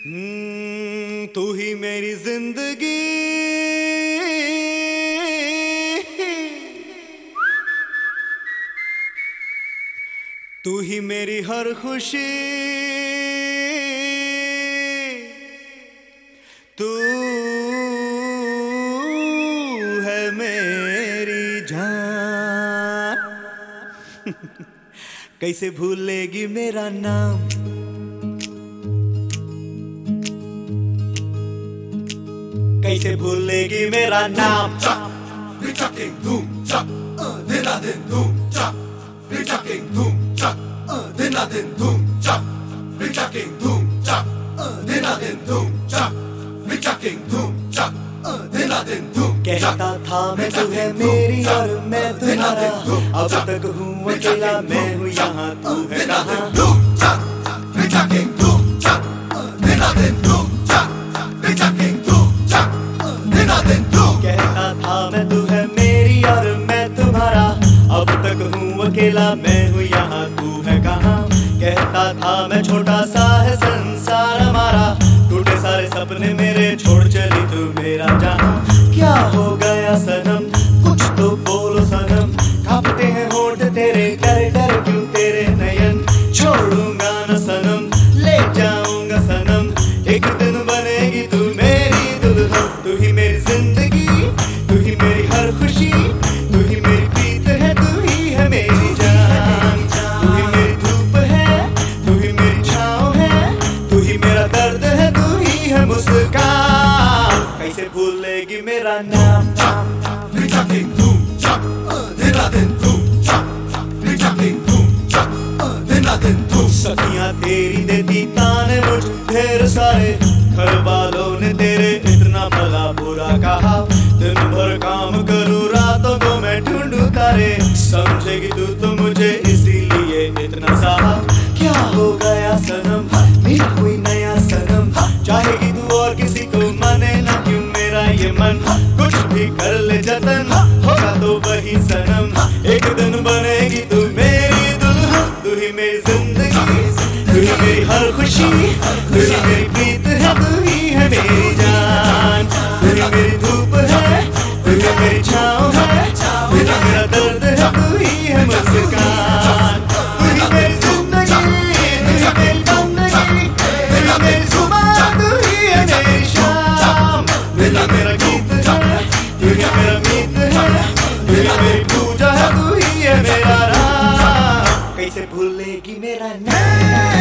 तू ही मेरी जिंदगी, तू ही मेरी हर खुशी, तू है मेरी जान। कैसे भूलेगी मेरा नाम, कैसे भूलेगी मेरा नाम। कहता था मैं तू है मेरी और मैं तुम्हारा, अब तक हूँ अकेला, मैं हूँ यहाँ तू है कहाँ। कहता था मैं तू है मेरी और मैं तुम्हारा, अब तक हूँ अकेला, मैं हूँ यहाँ तू है कहाँ। कहता था मैं छोटा सा है संसार हमारा, टूटे सारे सपने मेरे, छोड़ चली तू मेरा जहाँ। क्या हो गया सनम, कुछ तो बोलो सनम, कांपते हैं होंठ तेरे, डर डर क्यों तेरे नयन। छोड़ूंगा न सनम, ले जाऊंगा सनम, एक दिन बनेगी तू मेरी दुल्हन। तू ही मेरी जिंदगी, तू ही मेरी हर खुशी, तू ही मेरी प्रीत है, तू ही है मेरी जान। तू ही मेरी धूप है, तू ही मेरी छाँव है, तू ही मेरा दर्द है, तू ही है मुस्कान। कैसे भूलेगी मेरा नाम। सखियां तेरी देती ताने मुझ ढेर सारे, घर वालों ने तेरे इतना भला बुरा कहा। दिन भर काम करूं रातों को मैं ढूंढूं तारे, समझेगी तू तो मुझे इसीलिए इतना सहा। क्या हो गया सनम, मेरा कोई नया सनम, चाहेगी तू और किसी को, माने ना क्यों मेरा ये मन। कुछ भी कर ले जतन, होगा तो वही सनम, एक दिन बनेगी तू मेरी दुल्हन। तू ही मेरी जिंदगी, तू ही मेरी हर खुशी, तू ही मेरी प्रीत है, तू ही है मेरी जान। तू ही मेरी धूप है, तू ही मेरी छाँव है, तू ही मेरा दर्द है, तू ही है मुस्कान। तू ही मेरी जिंदगी, तू ही मेरी बंदगी, तू ही मेरी सुबह, तू ही है मेरी शाम। तू ही मेरा गीत है, तू ही मेरा मीत है, तू ही मेरी पूजा है, तू ही है मेरा राम। कैसे भूलेगी मेरा नाम।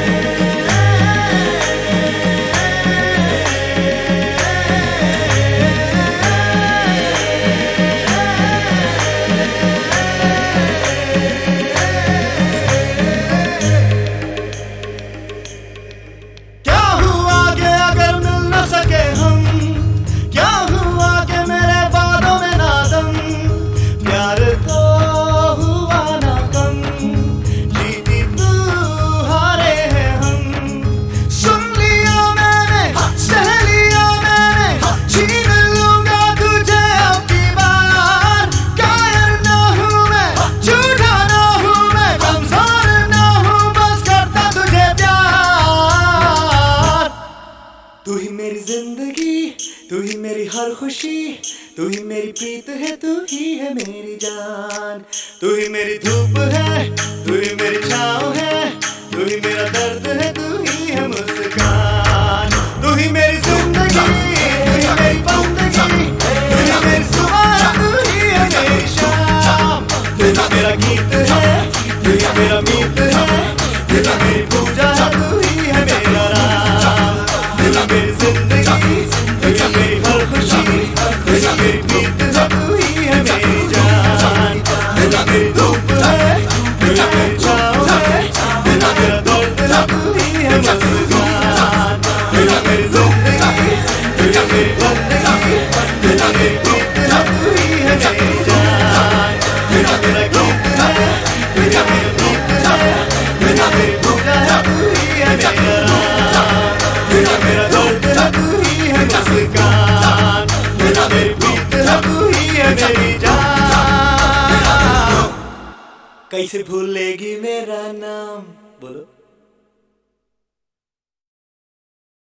तू ही मेरी जिंदगी, तू ही मेरी हर खुशी, तू ही मेरी प्रीत है, तू ही है मेरी जान। तू ही मेरी धूप है, तू ही मेरी छाँव है, तू ही मेरा दर्द है, तू ही है मुस्कान। तू ही मेरी जिंदगी, तू ही मेरी बंदगी, तू ही मेरी सुबह, तू ही है मेरी शाम। तू ही मेरा गीत है, तू ही मेरा मीत है, तू ही मेरी पूजा है, तू ही है मेरा राम। तू ही मेरी जिंदगी, तू ही मेरी हर खुशी, तू ही मेरी प्रीत है, तू ही है मेरी जान। तू ही मेरी धूप है, तू ही मेरी छाँव है, तू ही मेरा दर्द है, तू ही है मुस्कान। तू ही मेरी जिंदगी, तू ही मेरी बंदगी, तू ही मेरी प्रीत है, तू ही है मेरी जान। तू ही मेरा गीत है, तू ही मेरी प्रीत है, तू ही मेरी पूजा है, तू ही है मेरा राम। तू ही मेरा दर्द है, तू ही है मुस्कान। तू ही मेरी प्रीत है, तू ही है मेरी जान। कैसे भूलेगी मेरा नाम, बोलो।